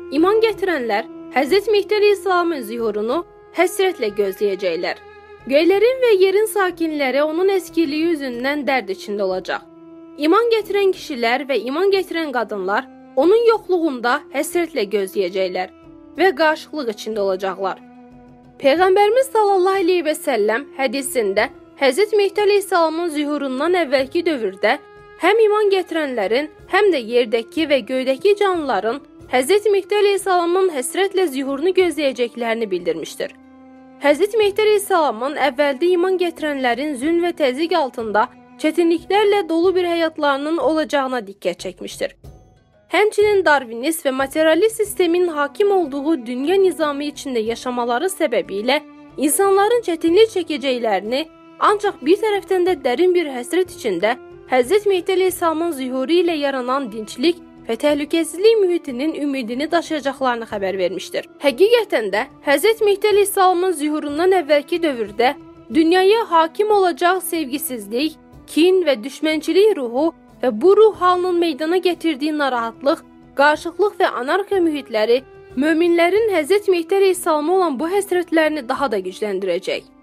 İman getirenler Hz. Mehdi Aleyhisselamın zuhurunu həsrətlə gözləyəcəklər. Göylərin və yerin sakinləri onun eskiliği yüzündən dərd içində olacaq. İman getirən kişilər və iman getirən qadınlar onun yoxluğunda həsrətlə gözləyəcəklər və qarşılıq içində olacaqlar. Peyğəmbərimiz sallallahu aleyhi və səlləm hədisində Hz. Mehdi Aleyhisselamın zuhurundan əvvəlki dövrdə həm iman getirənlərin, həm də yerdəki və göydəki canlıların Hz. Mehdi Aleyhisselamın həsrətlə zuhurunu gözləyəcəklərini bildirmişdir. Hz. Mehdi Aleyhisselamın əvvəldə iman getirənlərin zülm və təzyiq altında çətinliklərlə dolu bir həyatlarının olacağına diqqət çəkmişdir. Həmçinin Darwinist və materialist sistemin hakim olduğu dünya nizamı içində yaşamaları səbəbilə insanların çətinlik çəkəcəklərini, ancaq bir tərəfdən də dərin bir həsrət içində Hz. Mehdi Aleyhisselamın zuhuru ilə yaranan dinçlik və təhlükəsizlik mühitinin ümidini daşıyacaqlarını xəbər vermişdir. Həqiqətən də Hz. Mehdi Aleyhisselamın zuhurundan əvvəlki dövrdə dünyaya hakim olacaq sevgisizlik, kin və düşmənçilik ruhu və bu ruh halının meydana gətirdiyi narahatlıq, qarışıqlıq və anarxiya mühitləri möminlərin Hz. Mehdi Aleyhisselama olan bu həsrətlərini daha da gücləndirəcək.